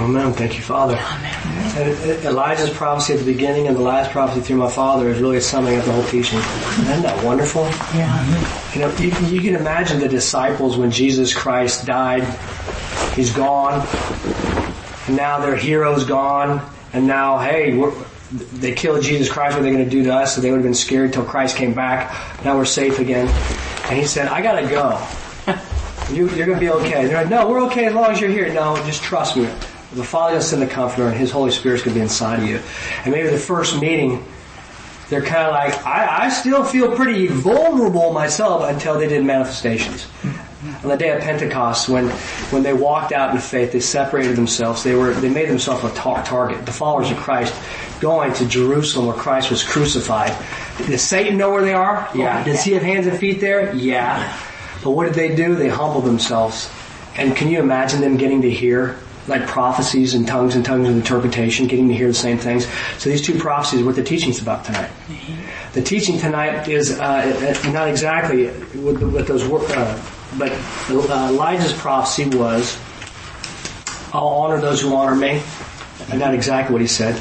Amen. Thank you, Father. And Elijah's prophecy at the beginning and the last prophecy through my father is really summing up the whole teaching. Isn't that wonderful? Yeah. You know, you can imagine the disciples when Jesus Christ died. He's gone. And now their hero's gone. And now, hey, they killed Jesus Christ. What are they going to do to us? So they would have been scared till Christ came back. Now we're safe again. And he said, I got to go. You're going to be okay. They're like, no, we're okay as long as you're here. No, just trust me. The Father will send the Comforter, and His Holy Spirit's going to be inside of you. And maybe the first meeting, they're kind of like, I still feel pretty vulnerable myself until they did manifestations. On the day of Pentecost, when they walked out in faith, they separated themselves. They made themselves a target. The followers of Christ going to Jerusalem where Christ was crucified. Does Satan know where they are? Yeah. Does he have hands and feet there? Yeah. But what did they do? They humbled themselves. And can you imagine them getting to hear like prophecies and tongues of interpretation, getting to hear the same things? So these two prophecies are what the teaching's about tonight. Mm-hmm. The teaching tonight is not exactly what those words, but Elijah's prophecy was, I'll honor those who honor me. And not exactly what he said.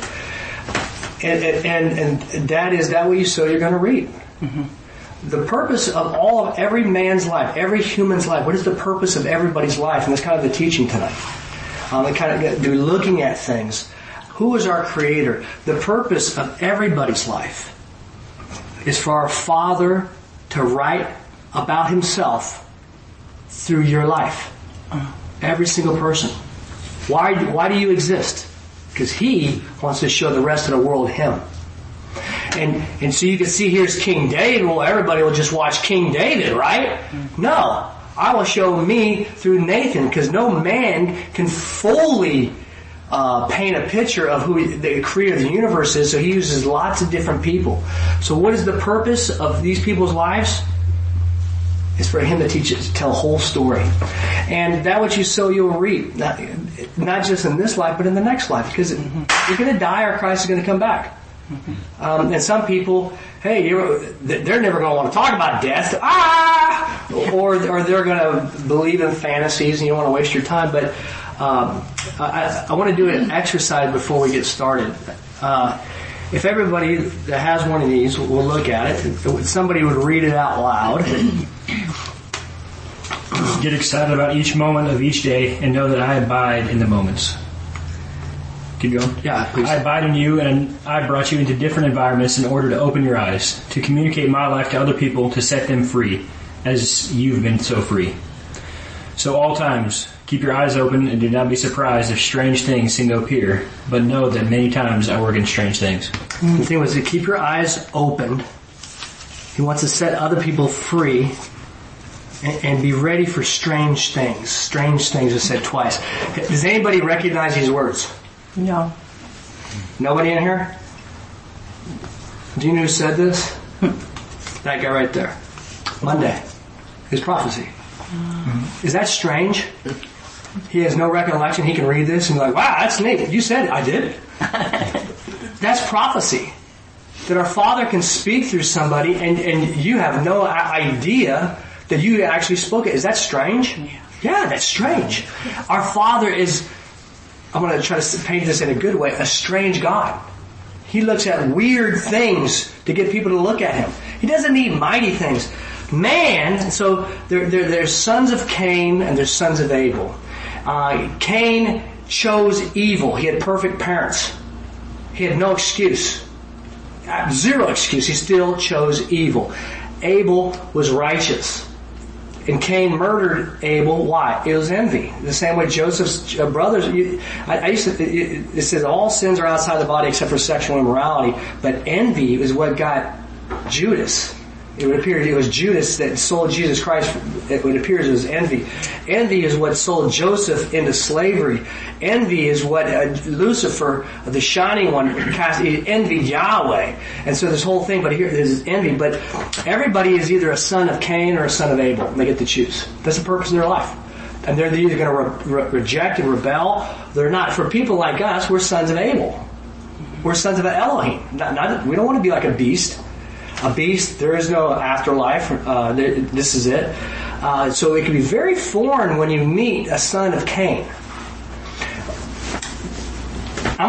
And that is that what you sow, you're going to reap. Mm-hmm. The purpose of every man's life, every human's life, what is the purpose of everybody's life? And that's kind of the teaching tonight. They're looking at things. Who is our Creator? The purpose of everybody's life is for our Father to write about Himself through your life. Every single person. Why do you exist? Because He wants to show the rest of the world Him. And so you can see here's King David. Well, everybody will just watch King David, right? No. I will show me through Nathan, because no man can fully paint a picture of who the creator of the universe is, so he uses lots of different people. So what is the purpose of these people's lives? It's for Him to teach it, to tell a whole story. And that what you sow, you'll reap. Not just in this life, but in the next life. Because you're going to die or Christ is going to come back. And some people, hey, they're never going to want to talk about death. Or they're going to believe in fantasies and you don't want to waste your time. But I want to do an exercise before we get started. If everybody that has one of these will look at it, if somebody would read it out loud. Get excited about each moment of each day and know that I abide in the moments. Keep going. Yeah, please. I abide in you, and I brought you into different environments in order to open your eyes, to communicate my life to other people, to set them free, as you've been so free. So all times, keep your eyes open and do not be surprised if strange things seem to appear, but know that many times I work in strange things. The thing was to keep your eyes open. He wants to set other people free and be ready for strange things. Strange things are said twice. Does anybody recognize these words? No. Nobody in here? Do you know who said this? That guy right there. Monday. His prophecy. Is that strange? He has no recollection. He can read this and be like, wow, that's neat. You said it. I did it. That's prophecy. That our Father can speak through somebody and you have no idea that you actually spoke it. Is that strange? Yeah, that's strange. Our Father is, I'm going to try to paint this in a good way, a strange God. He looks at weird things to get people to look at Him. He doesn't need mighty things. Man, so there's sons of Cain and there's sons of Abel. Cain chose evil. He had perfect parents. He had no excuse. Zero excuse. He still chose evil. Abel was righteous. And Cain murdered Abel. Why? It was envy. The same way Joseph's brothers. It says all sins are outside the body except for sexual immorality. But envy is what got Judas. It would appear it was Judas that sold Jesus Christ. It would appear it was envy. Envy is what sold Joseph into slavery. Envy is what Lucifer, the shining one, envied Yahweh. And so this whole thing, but here is envy. But everybody is either a son of Cain or a son of Abel. And they get to choose. That's the purpose of their life. And they're either going to reject and rebel. They're not. For people like us, we're sons of Abel. We're sons of Elohim. We don't want to be like a beast. A beast, there is no afterlife. This is it. So it can be very foreign when you meet a son of Cain.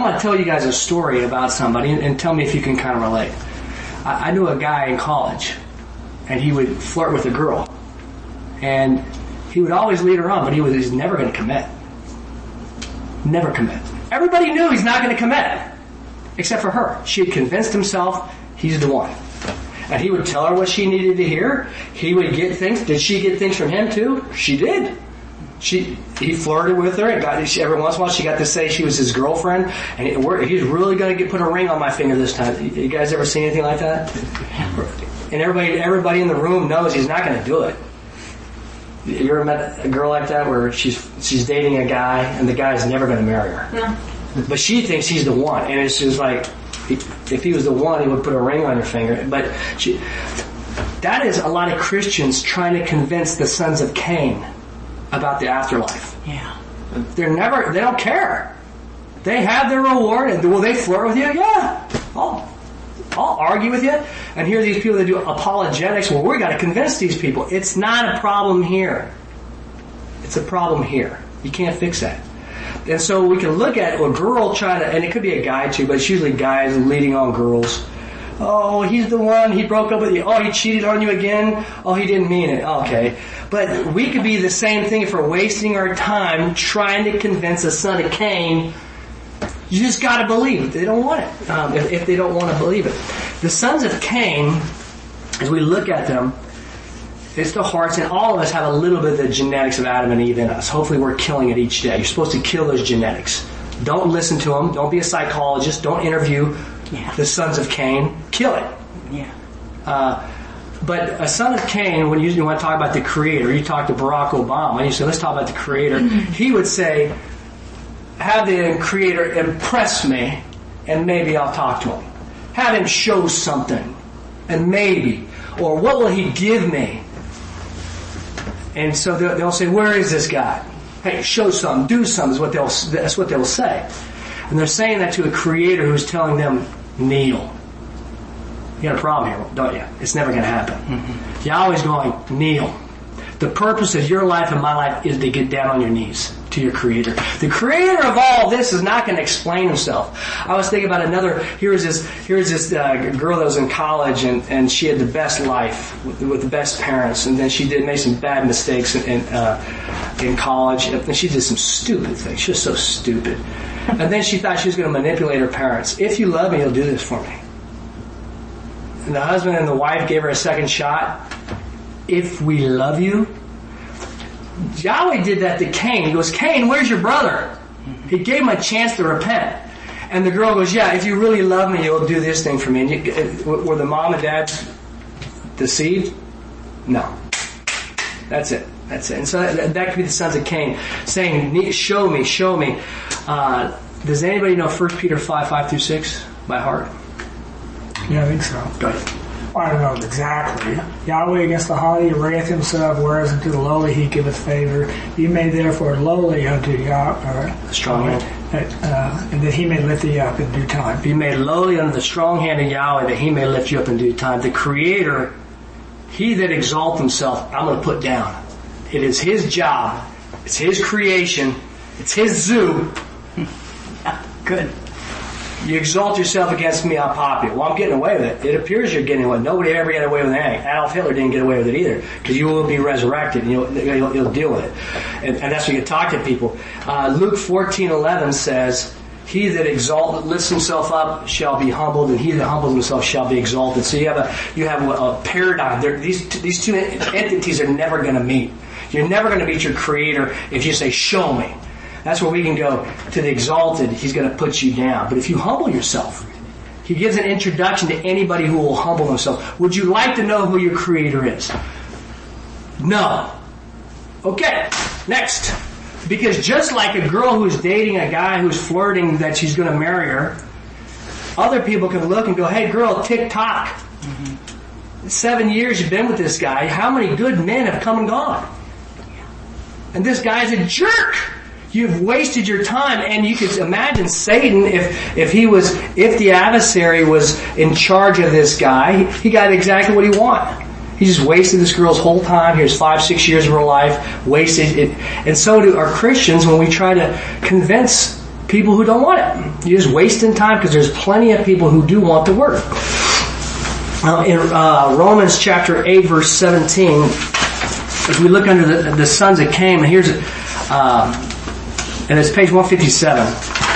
want to tell you guys a story about somebody and tell me if you can kind of relate. I knew a guy in college, and he would flirt with a girl. And he would always lead her on, but he's never going to commit. Never commit. Everybody knew he's not going to commit, except for her. She had convinced himself he's the one. And he would tell her what she needed to hear. He would get things. Did she get things from him too? She did. He flirted with her, and every once in a while she got to say she was his girlfriend, and he's really going to put a ring on my finger this time. You guys ever seen anything like that? And everybody in the room knows he's not going to do it. You ever met a girl like that where she's dating a guy and the guy's never going to marry her? No. But she thinks he's the one, and it's just like, if he was the one, he would put a ring on your finger. But that is a lot of Christians trying to convince the sons of Cain about the afterlife. Yeah. They don't care. They have their reward, and will they flirt with you? Yeah. I'll argue with you. And here are these people that do apologetics. Well, we've got to convince these people. It's not a problem here. It's a problem here. You can't fix that. And so we can look at a girl trying to, and it could be a guy too, but it's usually guys leading on girls. Oh, he's the one, he broke up with you. Oh, he cheated on you again. Oh, he didn't mean it. Okay. But we could be the same thing if we're wasting our time trying to convince a son of Cain. You just got to believe it. They don't want it. If they don't want to believe it. The sons of Cain, as we look at them, it's the hearts, and all of us have a little bit of the genetics of Adam and Eve in us. Hopefully we're killing it each day. You're supposed to kill those genetics. Don't listen to them. Don't be a psychologist. Don't interview the sons of Cain. Kill it. Yeah. But a son of Cain, when you want to talk about the Creator, you talk to Barack Obama, and you say, let's talk about the Creator. He would say, have the Creator impress me, and maybe I'll talk to him. Have him show something, and maybe. Or what will he give me? And so they'll say, where is this guy? Hey, show something, do something, that's what they'll say. And they're saying that to a Creator who's telling them, kneel. You got a problem here, don't you? It's never going to happen. Mm-hmm. Yahweh's going, kneel. The purpose of your life and my life is to get down on your knees to your Creator. The Creator of all this is not going to explain himself. I was thinking about another. Here's this girl that was in college, and she had the best life with the best parents, and then she made some bad mistakes in college, and she did some stupid things. She was so stupid, and then she thought she was going to manipulate her parents. If you love me, you'll do this for me. And the husband and the wife gave her a second shot. If we love you. Yahweh did that to Cain. He goes, Cain, where's your brother? He gave him a chance to repent. And the girl goes, yeah, if you really love me, you'll do this thing for me. And were the mom and dad deceived? No. That's it. And so that could be the sons of Cain saying, show me. Does anybody know 1 Peter 5:5-6 by heart? Yeah, I think so. Go ahead. I don't know exactly. Yahweh against the haughty arrayeth himself, whereas unto the lowly he giveth favor. Be made therefore lowly unto Yahweh. Strong hand. And that he may lift thee up in due time. Be made lowly under the strong hand of Yahweh, that he may lift you up in due time. The Creator, he that exalts himself, I'm going to put down. It is his job. It's his creation. It's his zoo. Good. You exalt yourself against me, I'll pop you. Well, I'm getting away with it. It appears you're getting away with it. Nobody ever got away with anything. Adolf Hitler didn't get away with it either, because you will be resurrected and you'll deal with it. And that's when you talk to people. Luke 14:11 says, he that lifts himself up shall be humbled, and he that humbles himself shall be exalted. So you have a paradigm. These two entities are never going to meet. You're never going to meet your Creator if you say, show me. That's where we can go to the exalted. He's going to put you down. But if you humble yourself, he gives an introduction to anybody who will humble himself. Would you like to know who your Creator is? No. Okay, next. Because just like a girl who's dating a guy who's flirting that she's going to marry her, other people can look and go, hey girl, tick-tock. 7 years you've been with this guy. How many good men have come and gone? And this guy's a jerk. You've wasted your time, and you could imagine Satan if the adversary was in charge of this guy, he got exactly what he wanted. He just wasted this girl's whole time. Here's 5-6 years of her life, wasted it. And so do our Christians when we try to convince people who don't want it. You're just wasting time because there's plenty of people who do want the word. In Romans chapter 8, verse 17, if we look under the sons that came, and here's, and it's page 157.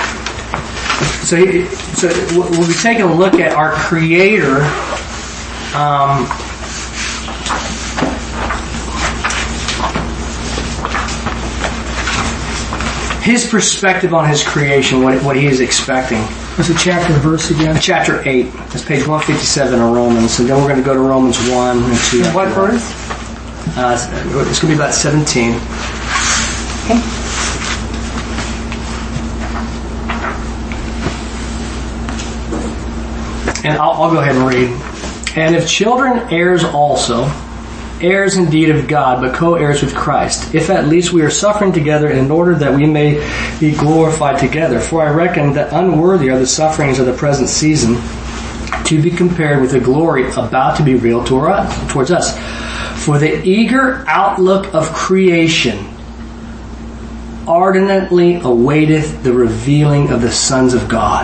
So we'll be taking a look at our Creator. His perspective on his creation, what he is expecting. What's the chapter and verse again? Chapter 8. It's page 157 of Romans. And then we're going to go to Romans 1 and 2. What verse? It's going to be about 17. Okay. And I'll go ahead and read. And if children, heirs also, heirs indeed of God, but co-heirs with Christ, if at least we are suffering together in order that we may be glorified together. For I reckon that unworthy are the sufferings of the present season to be compared with the glory about to be revealed towards us. For the eager outlook of creation ardently awaiteth the revealing of the sons of God.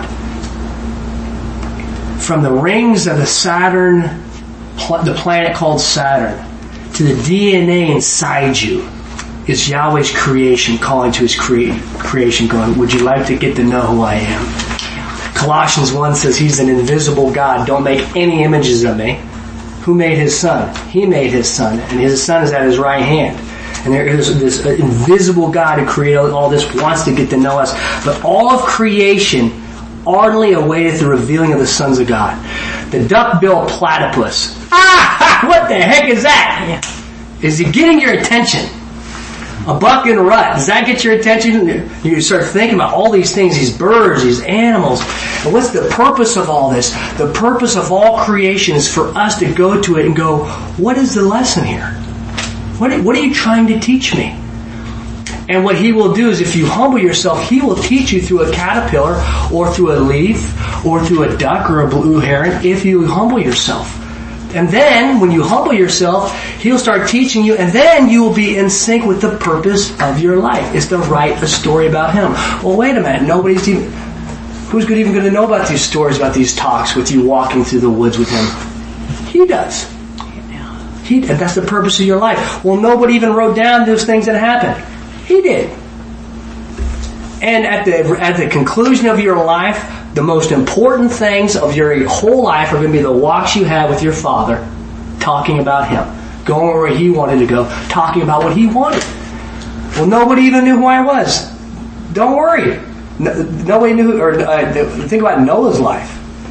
From the rings of the Saturn, the planet called Saturn, to the DNA inside you is Yahweh's creation calling to his creation going, would you like to get to know who I am? Colossians 1 says he's an invisible God. Don't make any images of me. Who made his son? He made his son. And his son is at his right hand. And there is this invisible God who created all this, wants to get to know us. But all of creation ardently awaited the revealing of the sons of God. The duck-billed platypus. What the heck is that? Is it getting your attention? A buck in a rut. Does that get your attention? You start thinking about all these things, these birds, these animals. And what's the purpose of all this? The purpose of all creation is for us to go to it and go, what is the lesson here? What are you trying to teach me? And what he will do is if you humble yourself, he will teach you through a caterpillar or through a leaf or through a duck or a blue heron if you humble yourself. And then, when you humble yourself, he'll start teaching you, and then you will be in sync with the purpose of your life. It's to write a story about him. Well, wait a minute. Who's even going to know about these stories, about these talks with you walking through the woods with him? He does. That's the purpose of your life. Well, nobody even wrote down those things that happened. He did. And at the conclusion of your life, the most important things of your whole life are going to be the walks you had with your father, talking about him, going where he wanted to go, talking about what he wanted. Well, nobody even knew who I was. Don't worry. Nobody knew, think about Noah's life.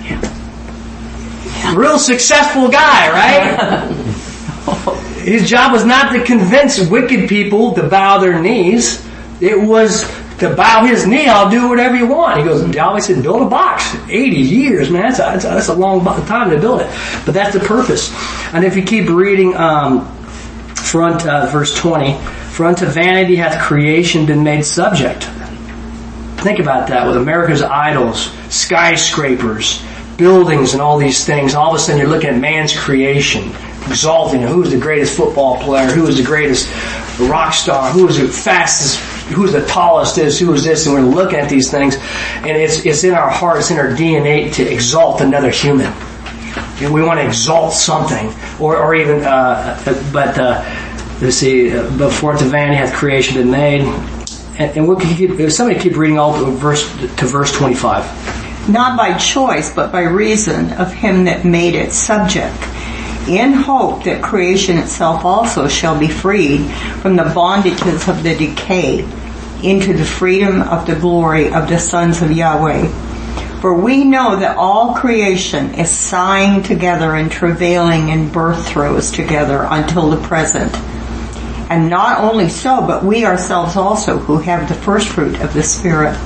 Real successful guy, right? His job was not to convince wicked people to bow their knees. It was to bow his knee, I'll do whatever you want. He goes, Yahweh said, build a box. 80 years, man, that's a long time to build it. But that's the purpose. And if you keep reading verse 20, for unto vanity hath creation been made subject. Think about that with America's idols, skyscrapers, buildings and all these things. All of a sudden you're looking at man's creation, exalting who's the greatest football player, who is the greatest rock star, who is the fastest, who's the tallest, who is this, and we're looking at these things, and it's in our heart, it's in our DNA to exalt another human. We want to exalt something, or even, let's see, before to vanity hath creation been made, and if somebody keep reading all to verse 25. Not by choice, but by reason of him that made it subject, in hope that creation itself also shall be freed from the bondages of the decay into the freedom of the glory of the sons of Yahweh. For we know that all creation is sighing together and travailing in birth throes together until the present. And not only so, but we ourselves also, who have the first fruit of the Spirit,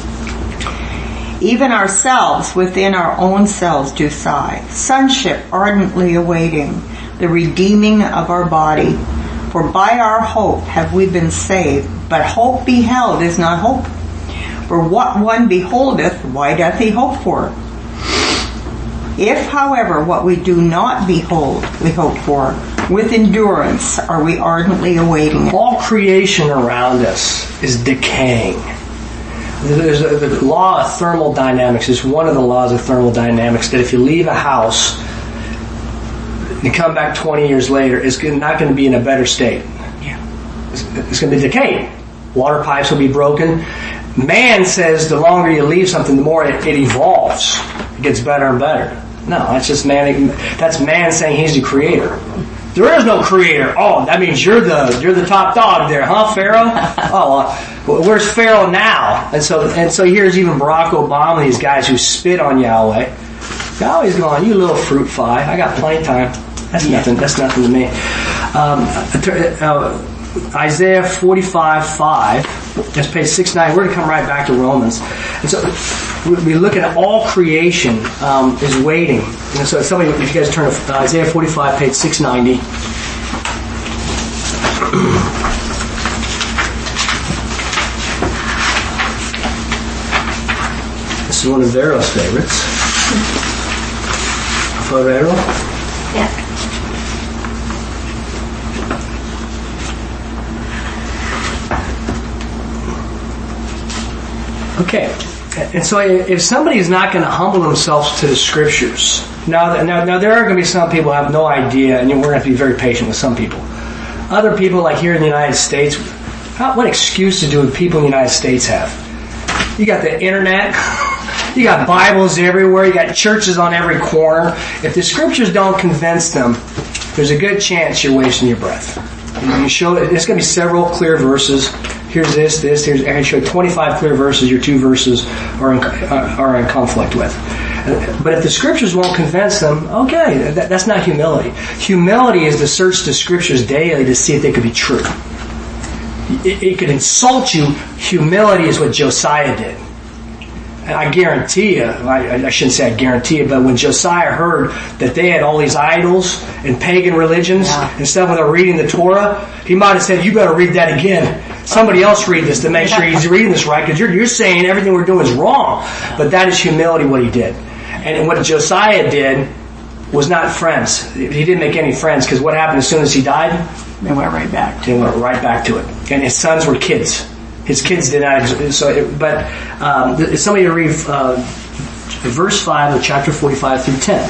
even ourselves within our own selves do sigh, sonship ardently awaiting the redeeming of our body. For by our hope have we been saved, but hope beheld is not hope. For what one beholdeth, why doth he hope for? If, however, what we do not behold, we hope for, with endurance are we ardently awaiting it. All creation around us is decaying. there's the law of thermodynamics is one of the laws of thermodynamics that if you leave a house, you come back 20 years later, it's not going to be in a better state. Yeah. It's going to be decayed. Water pipes will be broken. Man says the longer you leave something, the more it evolves. It gets better and better. No, that's just man. That's man saying he's the creator. There is no creator. Oh, that means you're the top dog there, huh, Pharaoh? Oh, well, where's Pharaoh now? And so here's even Barack Obama, these guys who spit on Yahweh. Yahweh's going, you little fruit fly. I got plenty of time. That's nothing. That's nothing to me. Isaiah 45:5. That's page 690. We're going to come right back to Romans. And so we look at all creation is waiting. And so somebody, if you guys turn to Isaiah 45, page 690. This is one of Vero's favorites. Vero? Yeah. Okay, and so if somebody is not going to humble themselves to the Scriptures, now there are going to be some people who have no idea, and we're going to have to be very patient with some people. Other people, like here in the United States, what excuse do people in the United States have? You got the internet, you got Bibles everywhere, you got churches on every corner. If the Scriptures don't convince them, there's a good chance you're wasting your breath. You show there's going to be several clear verses. Here's this. Here's I can show 25 clear verses. Your 2 verses are in conflict with. But if the Scriptures won't convince them, okay, that's not humility. Humility is to search the Scriptures daily to see if they could be true. It could insult you. Humility is what Josiah did. And I guarantee you, I shouldn't say I guarantee you, but when Josiah heard that they had all these idols and pagan religions and stuff when they're reading the Torah, he might have said, you better read that again. Somebody else read this to make sure he's reading this right, because you're saying everything we're doing is wrong. But that is humility, what he did. And what Josiah did was not friends. He didn't make any friends, because what happened as soon as he died? They went right back. They went right back to it. And his sons were kids. His kids did not. But somebody to read verse 5 of chapter 45 through 10.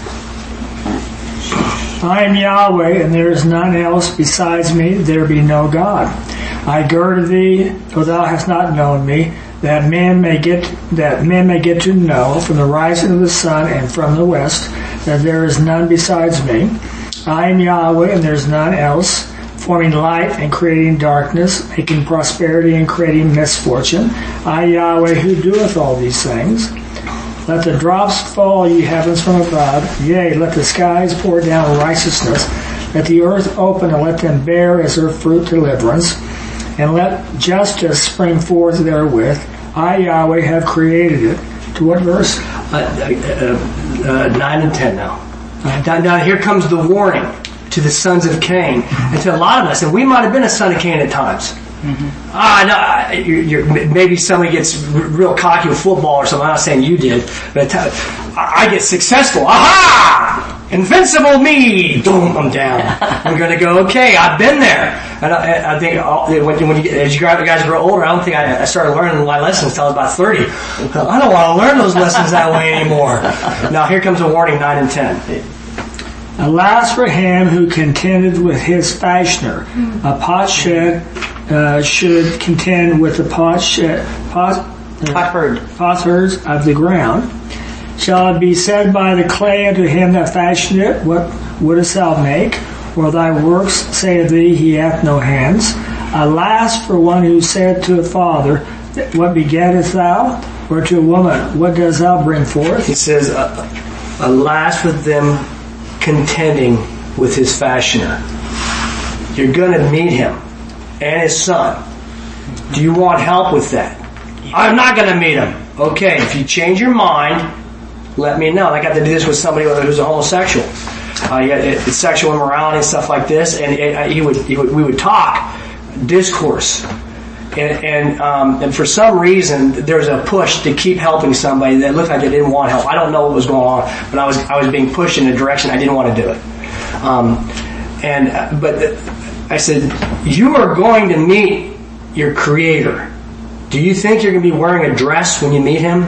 I am Yahweh, and there is none else besides me. There be no God. I girded thee, though thou hast not known me, that men may get to know from the rising of the sun and from the west that there is none besides me. I am Yahweh, and there is none else, forming light and creating darkness, making prosperity and creating misfortune. I, Yahweh, who doeth all these things. Let the drops fall, ye heavens, from above. Yea, let the skies pour down righteousness. Let the earth open, and let them bear as their fruit deliverance. And let justice spring forth therewith. I, Yahweh, have created it. To what verse? 9 and 10 now. Now here comes the warning to the sons of Cain, and to a lot of us, and we might have been a son of Cain at times. Maybe somebody gets real cocky with football or something. I'm not saying you did, but I get successful. Aha! Invincible me! Boom! I'm down. I'm going to go. Okay, I've been there. And I think as you guys grow older, I don't think I started learning my lessons until I was about 30. I don't want to learn those lessons that way anymore. Now here comes a warning. 9 and 10. Alas for him who contended with his fashioner. A potsherd should contend with the potsherds of the ground. Shall it be said by the clay unto him that fashioned it, what wouldest thou make? Or thy works say of thee, he hath no hands. Alas for one who said to a father, what begettest thou? Or to a woman, what dost thou bring forth? He says, alas for them contending with his fashioner. You're going to meet him and his son. Do you want help with that? I'm not going to meet him. Okay, if you change your mind, let me know. I got to do this with somebody who's a homosexual. It's sexual immorality and stuff like this, and we would talk, discourse. And for some reason, there's a push to keep helping somebody that looked like they didn't want help. I don't know what was going on, but I was being pushed in a direction I didn't want to do it. But I said, you are going to meet your Creator. Do you think you're going to be wearing a dress when you meet him?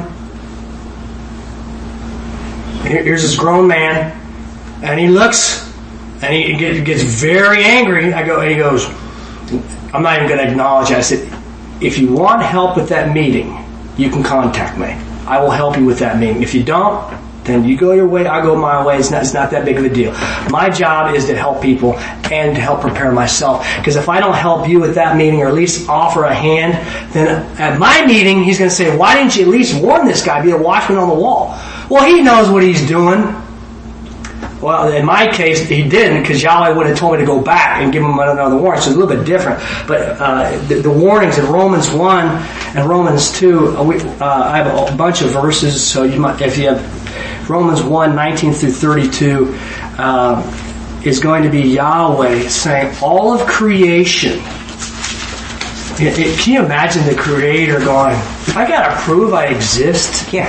Here's this grown man, and he looks, and he gets very angry. And he goes, I'm not even going to acknowledge it. I said, if you want help with that meeting, you can contact me. I will help you with that meeting. If you don't, then you go your way, I go my way. It's not that big of a deal. My job is to help people and to help prepare myself. Because if I don't help you with that meeting, or at least offer a hand, then at my meeting, he's going to say, why didn't you at least warn this guy, be a watchman on the wall? Well, he knows what he's doing. Well, in my case, he didn't, because Yahweh would have told me to go back and give him another warning. So it's a little bit different. But the warnings in Romans 1 and Romans 2, I have a bunch of verses. So you might, if you have Romans 1, 19 through 32, is going to be Yahweh saying all of creation. Can you imagine the Creator going, I got to prove I exist? Yeah.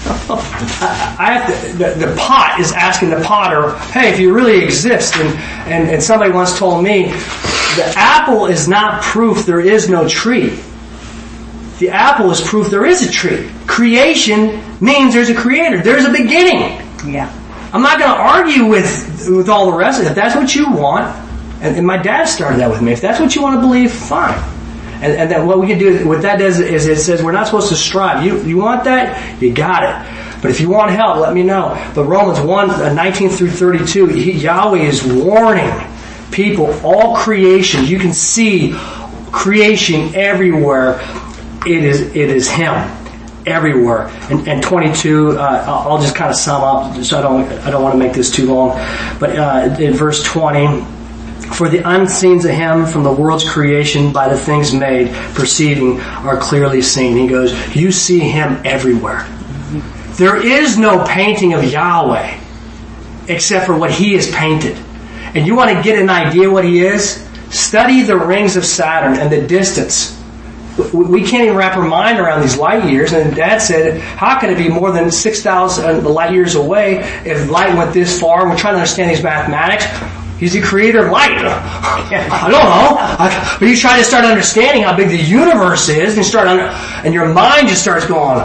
I have to, the pot is asking the potter, hey, if you really exist, and somebody once told me, the apple is not proof there is no tree. The apple is proof there is a tree. Creation means there's a creator. There's a beginning. Yeah. I'm not going to argue with all the rest of it. If that's what you want, and my dad started that with me, if that's what you want to believe, fine. And then what we can do, what that does is it says we're not supposed to strive. You want that? You got it. But if you want help, let me know. But Romans 1, 19 through 32, Yahweh is warning people, all creation. You can see creation everywhere. It is Him everywhere. And 22, I'll just kind of sum up, so I don't want to make this too long. But in verse 20. For the unseens of Him from the world's creation by the things made, perceiving, are clearly seen. He goes, you see Him everywhere. There is no painting of Yahweh except for what He has painted. And you want to get an idea what He is? Study the rings of Saturn and the distance. We can't even wrap our mind around these light years. And Dad said, how can it be more than 6,000 light years away if light went this far? We're trying to understand these mathematics. He's the creator of light. I don't know. But you try to start understanding how big the universe is, and your mind just starts going.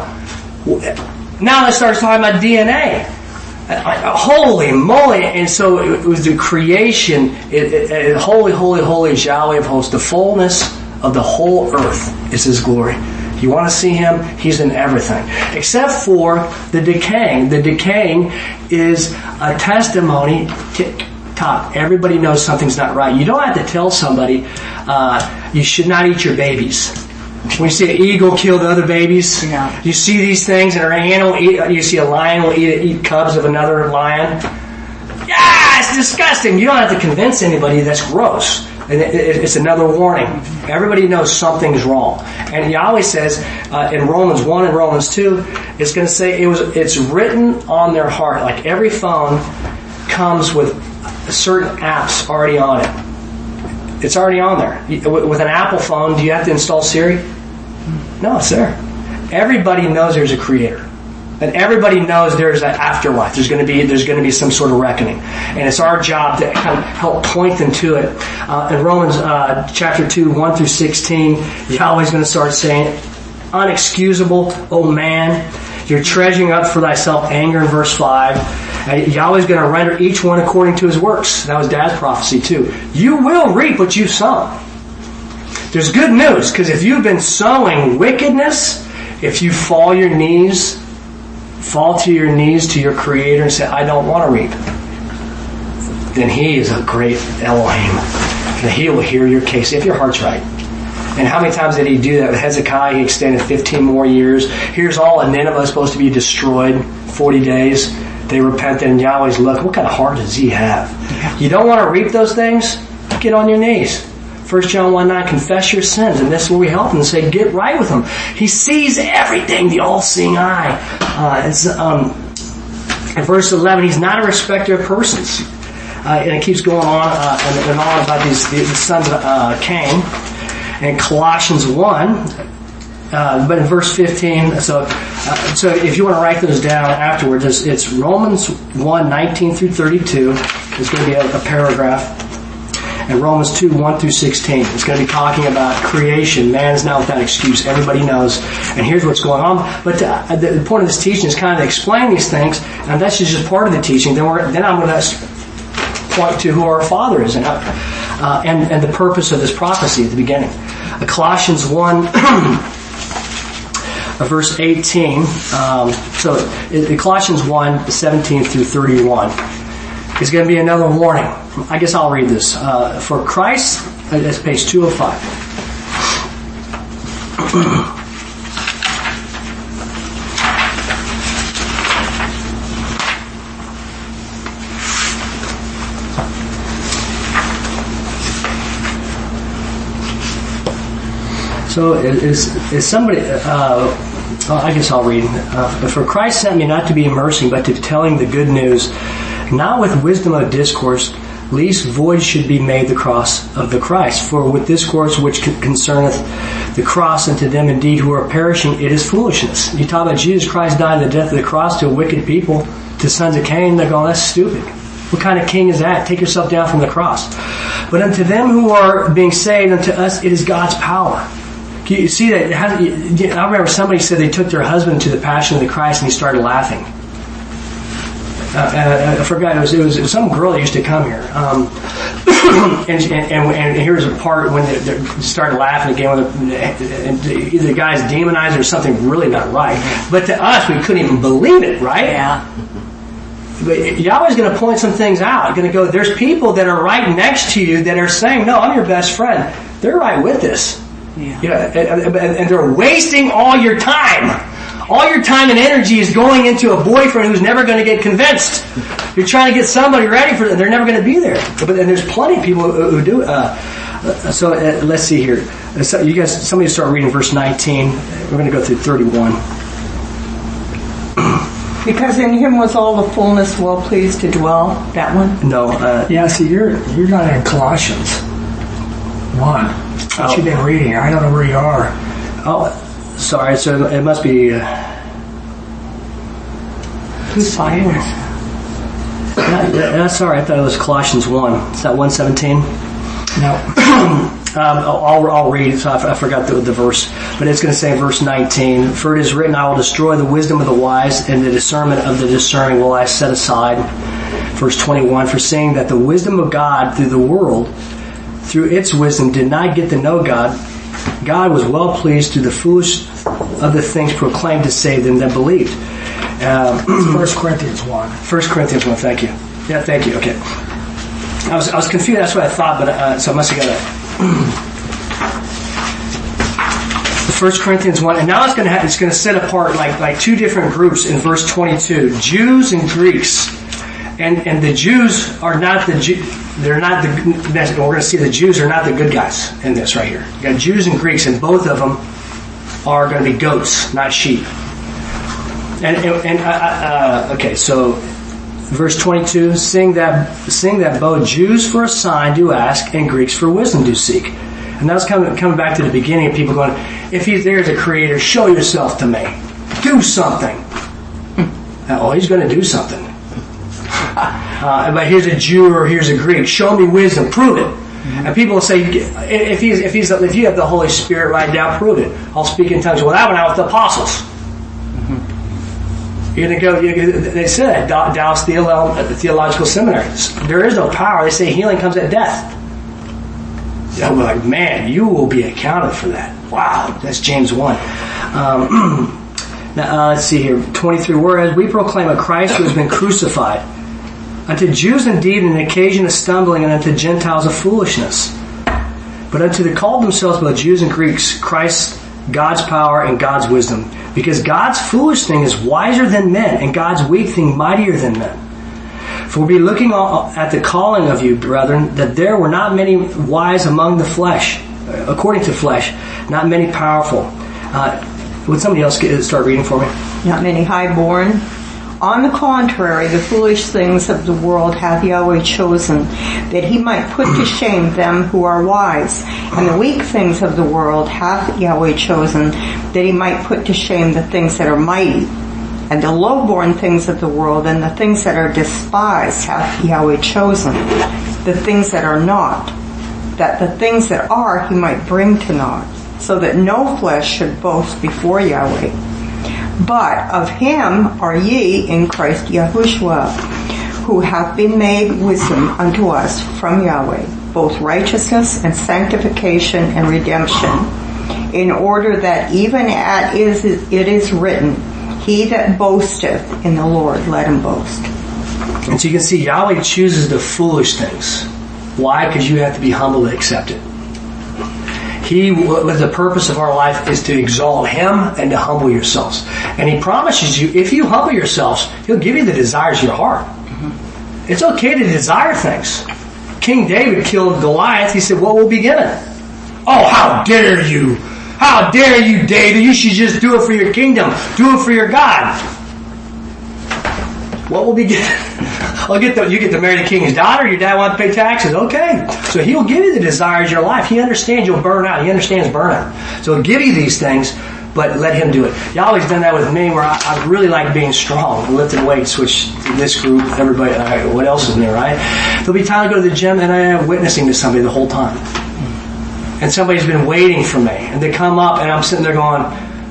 Now it starts talking about DNA. Holy moly! And so it was the creation. Holy, holy, holy is Yahweh of hosts. The fullness of the whole earth is His glory. You want to see Him? He's in everything. Except for the decaying. The decaying is a testimony to everybody knows something's not right. You don't have to tell somebody you should not eat your babies. When you see an eagle kill the other babies, you see these things, and an animal you see a lion will eat cubs of another lion. Yeah, it's disgusting. You don't have to convince anybody that's gross. And it's another warning. Everybody knows something's wrong. And Yahweh says in Romans 1 and Romans 2, it's going to say it's written on their heart. Like every phone comes with certain apps already on it. It's already on there. With an Apple phone, do you have to install Siri? No, it's there. Everybody knows there's a creator. And everybody knows there's an afterlife. There's going to be some sort of reckoning. And it's our job to kind of help point them to it. In Romans chapter 2, 1 through 16, Yahweh's going to start saying, unexcusable, O man, you're treasuring up for thyself anger in verse 5. Yahweh's going to render each one according to his works. That was Dad's prophecy too. You will reap what you've sown. There's good news, because if you've been sowing wickedness, if you fall to your knees to your Creator and say, I don't want to reap, then He is a great Elohim. And He will hear your case if your heart's right. And how many times did He do that with Hezekiah? He extended 15 more years. Here's all, and Nineveh is supposed to be destroyed 40 days. They repented, and Yahweh's look, what kind of heart does He have? You don't want to reap those things? Get on your knees. 1 John 1:9, confess your sins, and this is where we help them and say, get right with Him. He sees everything, the all-seeing eye. In verse 11, He's not a respecter of persons. And it keeps going on and on about the sons of Cain. And Colossians 1, but in verse 15, so if you want to write those down afterwards, it's Romans 1, 19 through 32. There's going to be a paragraph. And Romans 2, 1 through 16. It's going to be talking about creation. Man is now without excuse. Everybody knows. And here's what's going on. But the point of this teaching is kind of to explain these things. And that's just part of the teaching. Then I'm going to point to who our Father is and the purpose of this prophecy at the beginning. Colossians 1, verse 18. Colossians 1, 17 through 31. Is going to be another warning. I guess I'll read this. For Christ, that's page 205. So is somebody... I guess I'll read. For Christ sent me not to be immersing, but to telling the good news, not with wisdom of discourse, least void should be made the cross of the Christ. For with discourse which concerneth the cross, unto them indeed who are perishing, it is foolishness. You talk about Jesus Christ dying the death of the cross to wicked people, to sons of Cain, they're going, that's stupid. What kind of king is that? Take yourself down from the cross. But unto them who are being saved, unto us it is God's power. You see that? I remember somebody said they took their husband to the Passion of the Christ and he started laughing. I forgot, it was some girl that used to come here. And here's a part when they started laughing again, either the guy's demonized or something really not right. But to us, we couldn't even believe it, right? Yeah. But Yahweh's going to point some things out. Going to go, there's people that are right next to you that are saying, no, I'm your best friend. They're right with this. Yeah. And they're wasting all your time. All your time and energy is going into a boyfriend who's never going to get convinced. You're trying to get somebody ready for it. They're never going to be there. And there's plenty of people who do it. Let's see here. So you guys, somebody start reading verse 19. We're going to go through 31. Because in him was all the fullness well pleased to dwell. That one? No. Yeah, see, you're not in Colossians 1. What you've been reading. I don't know where you are. Oh, sorry. So it must be... Who's silence? Sorry, I thought it was Colossians 1. Is that 1:17? No. I'll read, so I forgot the verse. But it's going to say in verse 19, for it is written, I will destroy the wisdom of the wise, and the discernment of the discerning will I set aside. Verse 21, for saying that the wisdom of God through the world, through its wisdom, did not get to know God, God was well pleased through the foolish of the things proclaimed to save them that believed. 1 Corinthians 1. 1 Corinthians 1, thank you. Yeah, thank you, okay. I was confused, that's what I thought, but so I must have got it. 1 Corinthians 1, and now it's going to set apart like two different groups in verse 22, Jews and Greeks. And the Jews are not we're going to see the Jews are not the good guys in this right here. You got Jews and Greeks, and both of them are going to be goats, not sheep. Okay, so verse 22, sing that both Jews for a sign do ask, and Greeks for wisdom do seek. And that's coming back to the beginning of people going, if he's there as a creator, show yourself to me. Do something. Oh, he's going to do something. But here's a Jew or here's a Greek. Show me wisdom. Prove it. And people will say, if you have the Holy Spirit right now, prove it. I'll speak in tongues. Well, that went out with the apostles. You're going to go, they said, Dallas Theological Seminary. There is no power. They say healing comes at death. I'm like, man, you will be accounted for that. Wow. That's James 1. Now, let's see here. 23. Whereas we proclaim a Christ who has been crucified. Unto Jews indeed an occasion of stumbling, and unto Gentiles of foolishness. But unto the called themselves both Jews and Greeks, Christ, God's power and God's wisdom. Because God's foolish thing is wiser than men, and God's weak thing mightier than men. For we looking at the calling of you, brethren, that there were not many wise among the flesh, according to flesh, not many powerful. Would somebody else start reading for me? Not many highborn. On the contrary, the foolish things of the world hath Yahweh chosen, that he might put to shame them who are wise. And the weak things of the world hath Yahweh chosen, that he might put to shame the things that are mighty. And the lowborn things of the world and the things that are despised hath Yahweh chosen, the things that are not, that the things that are he might bring to naught, so that no flesh should boast before Yahweh. But of him are ye in Christ Yahushua, who have been made wisdom unto us from Yahweh, both righteousness and sanctification and redemption, in order that even as it is written, he that boasteth in the Lord, let him boast. And so you can see Yahweh chooses the foolish things. Why? Because you have to be humble to accept it. The purpose of our life is to exalt him and to humble yourselves. And he promises you, if you humble yourselves, he'll give you the desires of your heart. It's okay to desire things. King David killed Goliath. He said, what will be given? Oh, how dare you! How dare you, David? You should just do it for your kingdom. Do it for your God. What will be given? You get to marry the king's daughter. Your dad wants to pay taxes. Okay. So he'll give you the desires of your life. He understands you'll burn out. He understands burnout. So he'll give you these things, but let him do it. Yahweh's done that with me where I really like being strong and lifting weights, which this group, everybody, what else is in there, right? There'll be time to go to the gym and I am witnessing to somebody the whole time. And somebody's been waiting for me. And they come up and I'm sitting there going...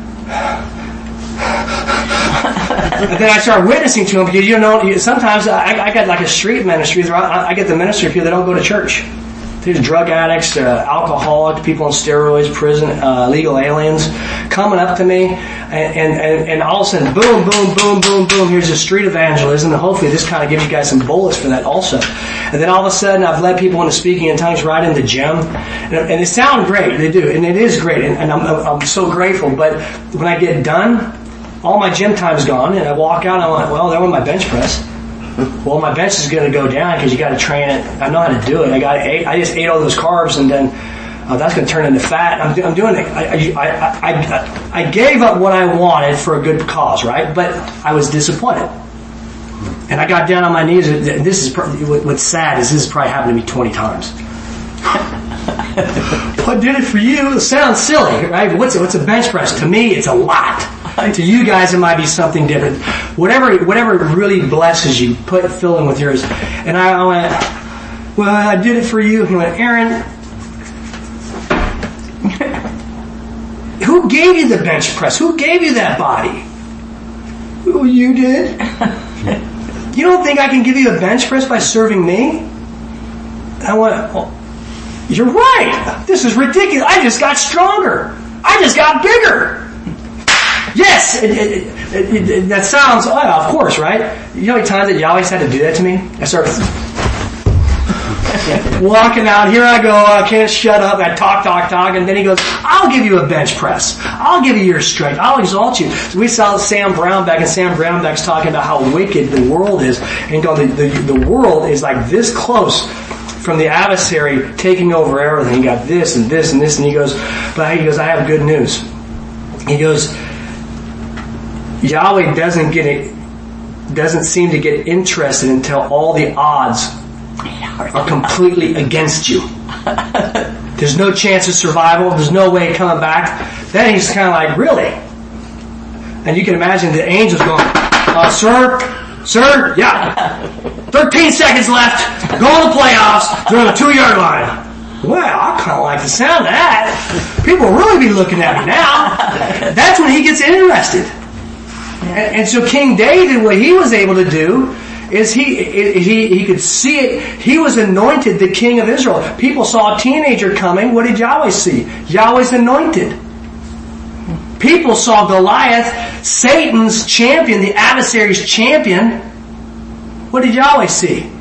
And then I start witnessing to them because, sometimes I got like a street ministry. I get the ministry of people that don't go to church. There's drug addicts, alcoholics, people on steroids, prison, illegal aliens coming up to me, and all of a sudden, boom, boom, boom, boom, boom, here's a street evangelism, and hopefully this kind of gives you guys some bullets for that also. And then all of a sudden, I've led people into speaking in tongues right in the gym, and it sounds great, they do, and it is great, and I'm so grateful, but when I get done, all my gym time's gone, and I walk out and I'm like, well, there went my bench press. Well, my bench is going to go down because you got to train it. I know how to do it. I just ate all those carbs, and then that's going to turn into fat. I'm doing it. I gave up what I wanted for a good cause, right? But I was disappointed, and I got down on my knees. This is what's sad is this has probably happened to me 20 times. I did it for you. It sounds silly, right? What's a bench press? To me, it's a lot. To you guys, it might be something different. Whatever really blesses you, fill in with yours. And I went, well, I did it for you. He went, Aaron, who gave you the bench press? Who gave you that body? Oh, you did? You don't think I can give you a bench press by serving me? I went, oh, you're right. This is ridiculous. I just got stronger. I just got bigger. Yes, that sounds, of course, right? You know how many times that Yahweh's had to do that to me? I started walking out, here I go, I can't shut up, I talk, and then he goes, I'll give you a bench press. I'll give you your strength. I'll exalt you. So we saw Sam Brownback, and Sam Brownback's talking about how wicked the world is, and the world is like this close from the adversary taking over everything. He got this and this and this, and he goes, I have good news. He goes, Yahweh doesn't seem to get interested until all the odds are completely against you. There's no chance of survival. There's no way of coming back. Then he's kind of like, really? And you can imagine the angels going, sir, yeah. 13 seconds left. Go to the playoffs. They're on the 2-yard line. Well, I kind of like the sound of that. People will really be looking at me now. That's when he gets interested. And so King David, what he was able to do is he could see it. He was anointed the king of Israel. People saw a teenager coming. What did Yahweh see? Yahweh's anointed. People saw Goliath, Satan's champion, the adversary's champion. What did Yahweh see?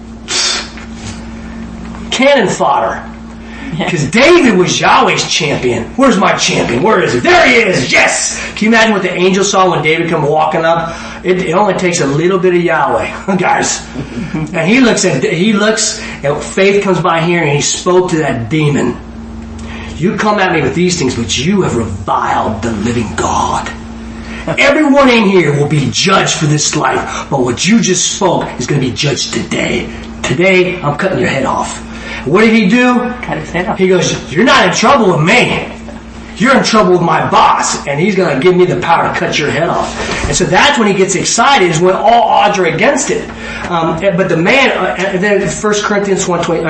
Cannon fodder. Because David was Yahweh's champion. Where's my champion? Where is it? There he is! Yes! Can you imagine what the angel saw when David come walking up? It only takes a little bit of Yahweh, guys. And he looks, and faith comes by here, and he spoke to that demon. You come at me with these things, but you have reviled the living God. Everyone in here will be judged for this life, but what you just spoke is going to be judged today. Today, I'm cutting your head off. What did he do? Cut his head off. He goes, you're not in trouble with me. you're in trouble with my boss, and he's going to give me the power to cut your head off. And so that's when he gets excited, is when all odds are against it. But the man, then 1 Corinthians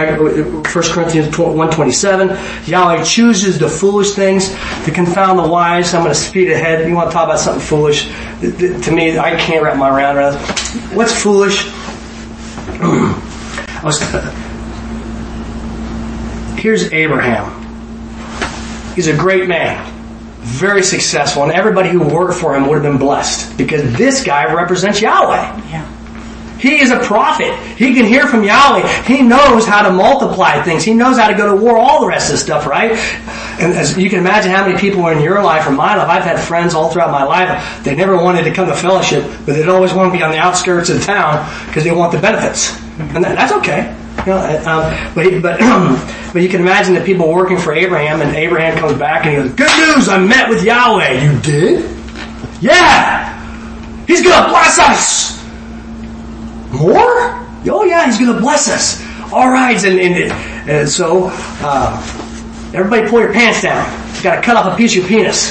1:27, Yahweh chooses the foolish things to confound the wise. I'm going to speed ahead. You want to talk about something foolish? To me, I can't wrap my mind around it. What's foolish? Here's Abraham. He's a great man, very successful, and everybody who worked for him would have been blessed because this guy represents Yahweh. Yeah. He is a prophet. He can hear from Yahweh. He knows how to multiply things. He knows how to go to war, all the rest of the stuff, right? And as you can imagine how many people are in your life or my life. I've had friends all throughout my life. They never wanted to come to fellowship, but they'd always want to be on the outskirts of town because they want the benefits. And that's okay. You know, but you can imagine the people working for Abraham, and Abraham comes back and he goes, "Good news, I met with Yahweh." "You did?" "Yeah. He's going to bless us." "More?" "Oh yeah, he's going to bless us." "All right." And so, everybody pull your pants down. You got to cut off a piece of your penis.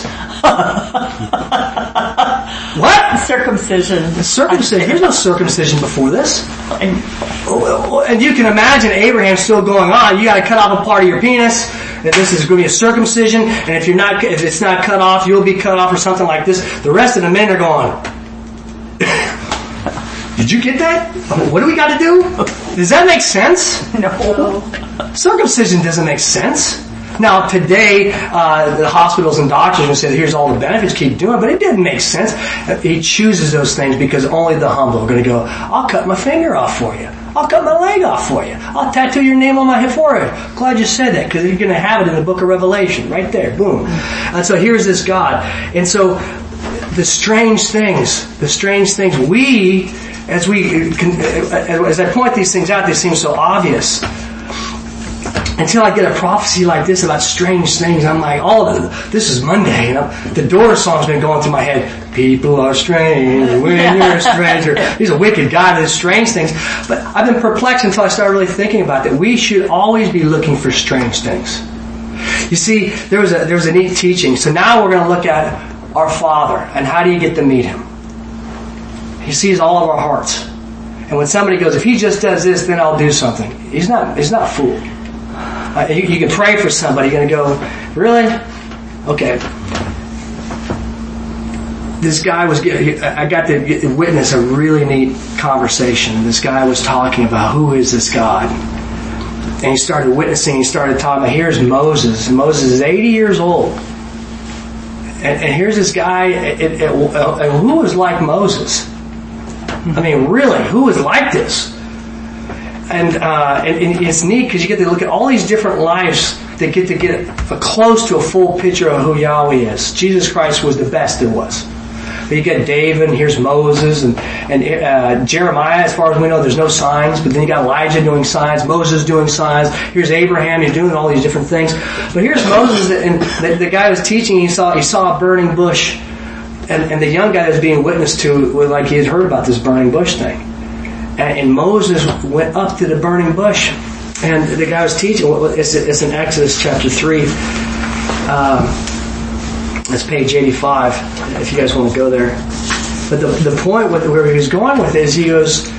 What? Circumcision. Circumcision. There's no circumcision before this. And you can imagine Abraham still going on. You got to cut off a part of your penis. And this is going to be a circumcision. And if it's not cut off, you'll be cut off or something like this. The rest of the men are going, "Did you get that? What do we got to do?" Does that make sense? No. Circumcision doesn't make sense. Now, today, the hospitals and doctors will say, "Here's all the benefits, keep doing it," but it didn't make sense. He chooses those things because only the humble are going to go, "I'll cut my finger off for you. I'll cut my leg off for you. I'll tattoo your name on my forehead." Glad you said that, because you're going to have it in the book of Revelation. Right there. Boom. And so here's this God. And so the strange things, as I point these things out, they seem so obvious. Until I get a prophecy like this about strange things, I'm like, this is Monday. You know, the Doors song's been going through my head. People are strange when you're a stranger. He's a wicked God, there's strange things. But I've been perplexed until I started really thinking about that. We should always be looking for strange things. You see, there was a neat teaching. So now we're going to look at our Father and how do you get to meet Him? He sees all of our hearts. And when somebody goes, "If He just does this, then I'll do something," He's not a fool. You can pray for somebody. You're going to go, "Really? Okay." This guy I got to witness a really neat conversation. This guy was talking about who is this God? And he started witnessing, he started talking about, here's Moses. And Moses is 80 years old. And here's this guy, who was like Moses? I mean, really, who was like this? And it's neat because you get to look at all these different lives that get to get close to a full picture of who Yahweh is. Jesus Christ was the best there was. But you got David, and here's Moses, and Jeremiah, as far as we know, there's no signs, but then you got Elijah doing signs, Moses doing signs, here's Abraham, he's doing all these different things. But here's Moses, and the guy was teaching, he saw a burning bush, and the young guy that was being witnessed to, like he had heard about this burning bush thing. And Moses went up to the burning bush, and the guy was teaching. It's in Exodus chapter 3. It's page 85, if you guys want to go there. But the point where he was going with it is he goes,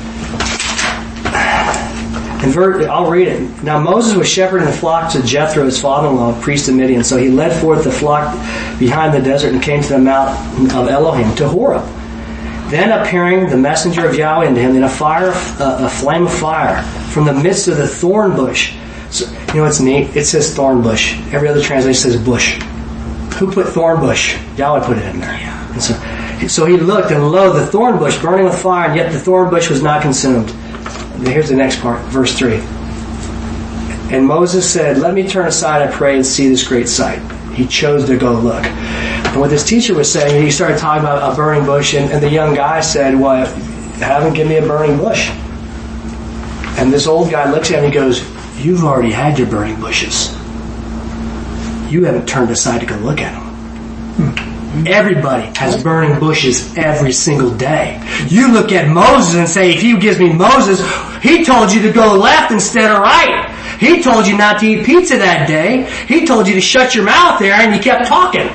I'll read it. "Now Moses was shepherding the flocks of Jethro, his father-in-law, priest of Midian. So he led forth the flock behind the desert and came to the mount of Elohim, to Horeb. Then appearing the messenger of Yahweh unto him in a flame of fire from the midst of the thorn bush." So, you know what's neat? It says thorn bush. Every other translation says bush. Who put thorn bush? Yahweh put it in there. And so he looked, and lo, the thorn bush burning with fire, and yet the thorn bush was not consumed. And here's the next part, verse 3. "And Moses said, Let me turn aside, I pray, and see this great sight." He chose to go look. And what this teacher was saying, he started talking about a burning bush, and the young guy said, "Well, have him give me a burning bush." And this old guy looks at him and he goes, "You've already had your burning bushes. You haven't turned aside to go look at them. Everybody has burning bushes every single day. You look at Moses and say, if he gives me Moses, he told you to go left instead of right. He told you not to eat pizza that day. He told you to shut your mouth there, and you kept talking.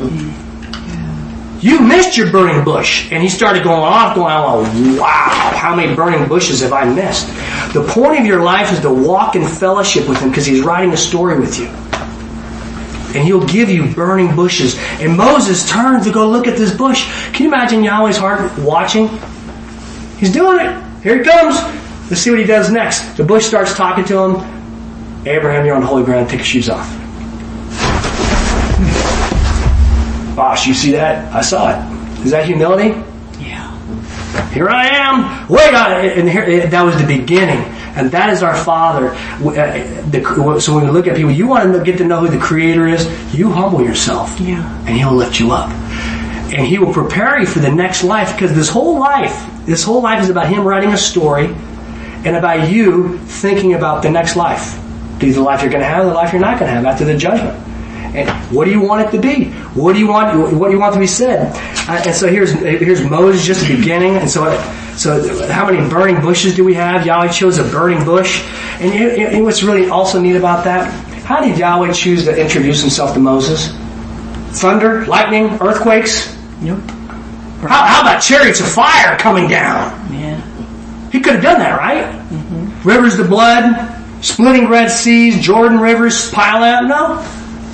You missed your burning bush. And he started going on, wow, how many burning bushes have I missed? The point of your life is to walk in fellowship with him because he's writing a story with you. And he'll give you burning bushes. And Moses turns to go look at this bush. Can you imagine Yahweh's heart watching? He's doing it. Here he comes. Let's see what he does next. The bush starts talking to him. Abraham, you're on holy ground. Take your shoes off. Bosh, you see that? I saw it. Is that humility? Yeah. Here I am. Wait on it. And here, that was the beginning. And that is our Father. So when we look at people, you want to get to know who the Creator is, you humble yourself. Yeah. And He'll lift you up. And He will prepare you for the next life, because this whole life is about Him writing a story and about you thinking about the next life. The life you're going to have, the life you're not going to have after the judgment. And what do you want it to be? What do you want to be said? And so here's Moses, just the beginning. And so how many burning bushes do we have? Yahweh chose a burning bush. And what's really also neat about that? How did Yahweh choose to introduce Himself to Moses? Thunder, lightning, earthquakes? Yep. How about chariots of fire coming down? Yeah. He could have done that, right? Mm-hmm. Rivers of blood, splitting Red Seas, Jordan rivers pile out. No.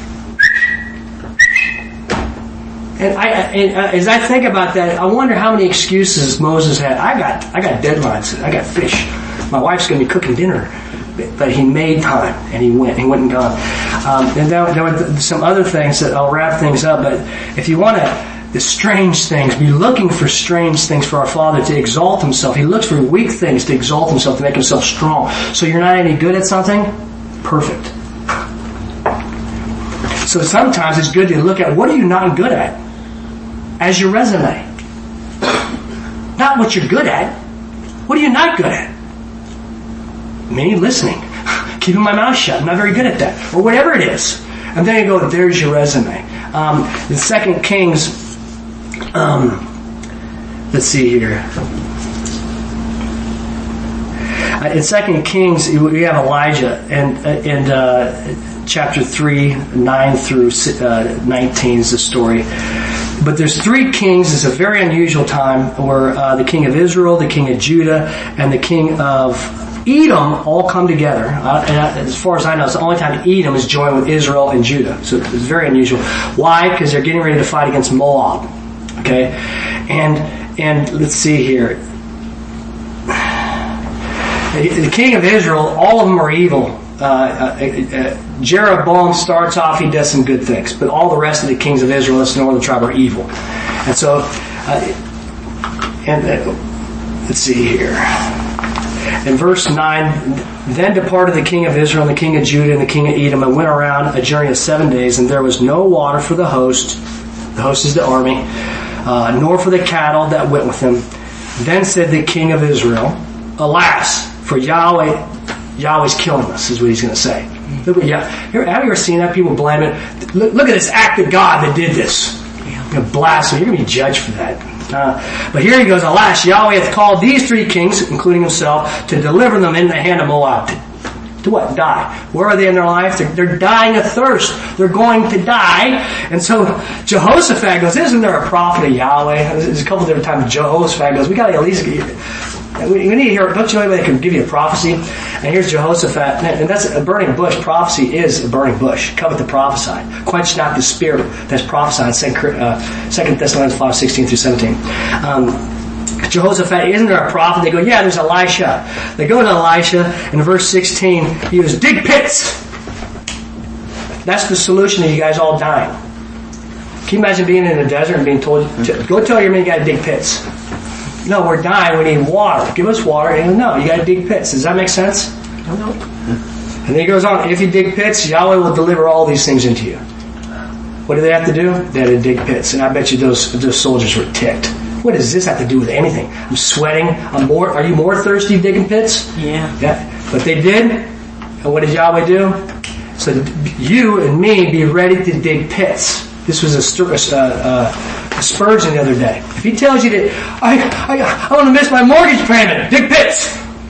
And as I think about that, I wonder how many excuses Moses had. I got deadlines. I got fish. My wife's going to be cooking dinner. But he made time, and he went and gone. And there were some other things that I'll wrap things up. But if you want the strange things, be looking for strange things for our Father to exalt Himself. He looks for weak things to exalt Himself, to make Himself strong. So you're not any good at something? Perfect. So sometimes it's good to look at, what are you not good at as your resume? Not what you're good at. What are you not good at? Me listening. Keeping my mouth shut. I'm not very good at that. Or whatever it is. And then you go, there's your resume. The 2 Kings, let's see here. In 2 Kings, we have Elijah, and chapter 3, 9 through 19 is the story. But there's 3 kings. It's a very unusual time where the king of Israel, the king of Judah, and the king of Edom all come together. And as far as I know, it's the only time Edom is joined with Israel and Judah. So it's very unusual. Why? Because they're getting ready to fight against Moab. Okay? And let's see here. The king of Israel, all of them are evil. Jeroboam starts off, he does some good things. But all the rest of the kings of Israel, that's the northern tribe, are evil. And so, let's see here. In verse 9, then departed the king of Israel and the king of Judah and the king of Edom and went around a journey of 7 days, and there was no water for the host is the army, nor for the cattle that went with him. Then said the king of Israel, alas, for Yahweh's killing us, is what he's going to say. Look at have you ever seen that? People blame it. Look at this act of God that did this. Blasphemy. You're going to be judged for that. But here he goes, alas, Yahweh hath called these 3 kings, including himself, to deliver them into the hand of Moab. To what? Die. Where are they in their life? They're dying of thirst. They're going to die. And so Jehoshaphat goes, isn't there a prophet of Yahweh? There's a couple different times Jehoshaphat goes, we got to at least we need to hear, don't you know anybody that can give you a prophecy? And here's Jehoshaphat, and that's a burning bush. Prophecy is a burning bush. Covet the prophesied. Quench not the spirit that's prophesied. 2 Thessalonians 5, 16 through 17. Jehoshaphat, isn't there a prophet? They go, yeah, there's Elisha. They go to Elisha, and in verse 16, he goes, dig pits. That's the solution to you guys all dying. Can you imagine being in the desert and being told, go tell your men you got to dig pits? No, we're dying. We need water. Give us water. And no, you got to dig pits. Does that make sense? No. And then he goes on. If you dig pits, Yahweh will deliver all these things into you. What do they have to do? They had to dig pits. And I bet you those soldiers were ticked. What does this have to do with anything? I'm sweating. I'm more. Are you more thirsty digging pits? Yeah. But they did. And what did Yahweh do? So you and me be ready to dig pits. This was a Spurgeon the other day. If he tells you that I want to miss my mortgage payment, dig pits.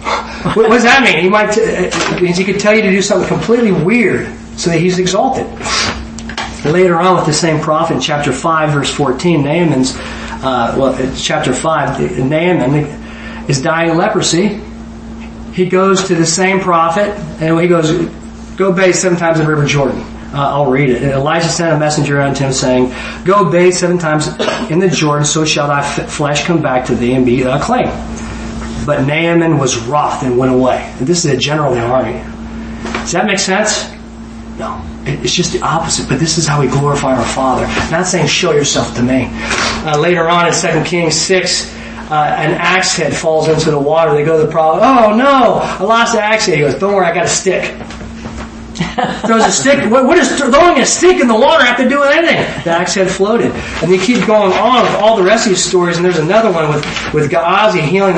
What does that mean? He could tell you to do something completely weird so that he's exalted. Later on with the same prophet in chapter 5, verse 14, chapter 5, Naaman is dying of leprosy. He goes to the same prophet and he goes, go bathe 7 times in the river Jordan. I'll read it. And Elijah sent a messenger unto him saying, go bathe 7 times in the Jordan, so shall thy flesh come back to thee and be clean. But Naaman was wroth and went away. And this is a general in the army. Does that make sense? No. It's just the opposite, but this is how we glorify our Father. Not saying show yourself to me. Later on in 2 Kings 6, an axe head falls into the water. They go to the prophet, oh no, I lost the axe head. He goes, don't worry, I got a stick. Throws a stick. What does throwing a stick in the water have to do with anything? The axe head floated. And they keep going on with all the rest of these stories, and there's another one with Gehazi healing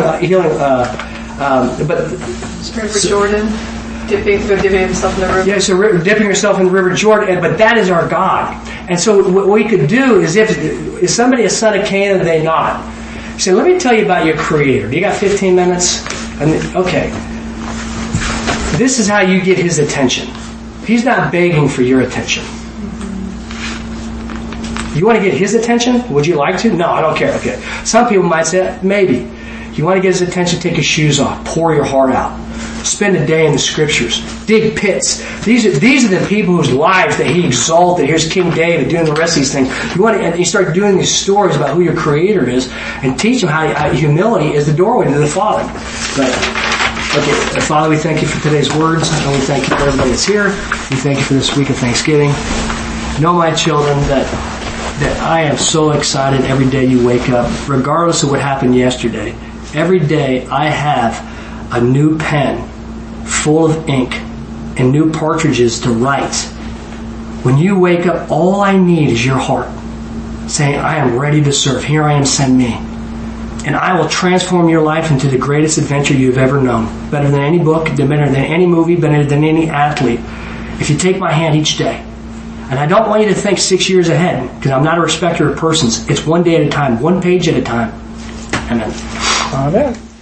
River Jordan. Dipping himself in the river. Yeah, so dipping yourself in the river Jordan, but that is our God. And so what we could do is if somebody a son of Cain or they not, say, let me tell you about your Creator. You got 15 minutes? Okay. This is how you get his attention. He's not begging for your attention. You want to get his attention? Would you like to? No, I don't care. Okay. Some people might say, maybe. You want to get his attention? Take your shoes off. Pour your heart out. Spend a day in the Scriptures. Dig pits. These are the people whose lives that he exalted. Here's King David doing the rest of these things. And you start doing these stories about who your Creator is, and teach them how humility is the doorway to the Father. But okay, Father, we thank you for today's words, and we thank you for everybody that's here. We thank you for this week of Thanksgiving. Know, my children, that I am so excited every day you wake up, regardless of what happened yesterday. Every day I have a new pen full of ink and new cartridges to write. When you wake up, all I need is your heart saying, I am ready to serve. Here I am, send me. And I will transform your life into the greatest adventure you've ever known. Better than any book, better than any movie, better than any athlete. If you take my hand each day. And I don't want you to think 6 years ahead, because I'm not a respecter of persons. It's one day at a time, one page at a time. Amen. Amen.